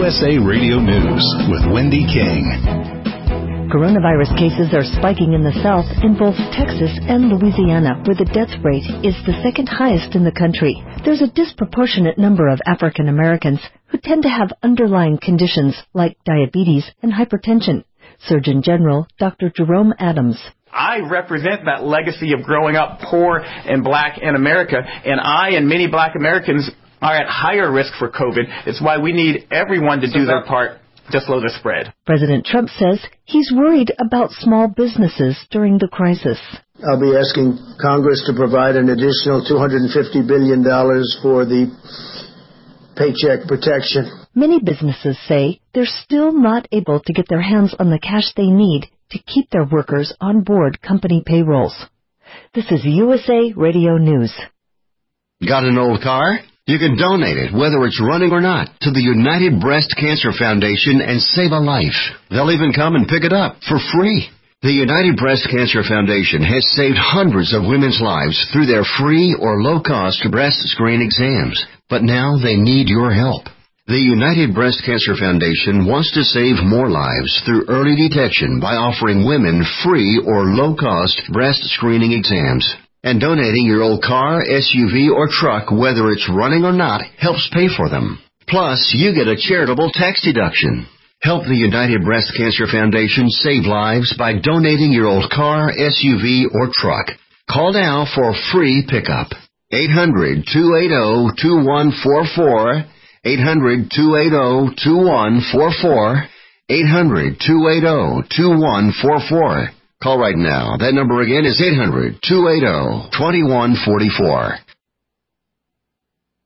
USA Radio News with Wendy King. Coronavirus cases are spiking in the South in both Texas and Louisiana, where the death rate is the second highest in the country. There's a disproportionate number of African Americans who tend to have underlying conditions like diabetes and hypertension. Surgeon General Dr. Jerome Adams. I represent that legacy of growing up poor and black in America, and I and many black Americans are at higher risk for COVID. It's why we need everyone to do their part to slow the spread. President Trump says he's worried about small businesses during the crisis. I'll be asking Congress to provide an additional $250 billion for the Paycheck Protection. Many businesses say they're still not able to get their hands on the cash they need to keep their workers on board company payrolls. This is USA Radio News. Got an old car? You can donate it, whether it's running or not, to the United Breast Cancer Foundation and save a life. They'll even come and pick it up for free. The United Breast Cancer Foundation has saved hundreds of women's lives through their free or low-cost breast screen exams. But now they need your help. The United Breast Cancer Foundation wants to save more lives through early detection by offering women free or low-cost breast screening exams. And donating your old car, SUV, or truck, whether it's running or not, helps pay for them. Plus, you get a charitable tax deduction. Help the United Breast Cancer Foundation save lives by donating your old car, SUV, or truck. Call now for a free pickup. 800-280-2144. 800-280-2144. 800-280-2144. Call right now. That number again is 800-280-2144.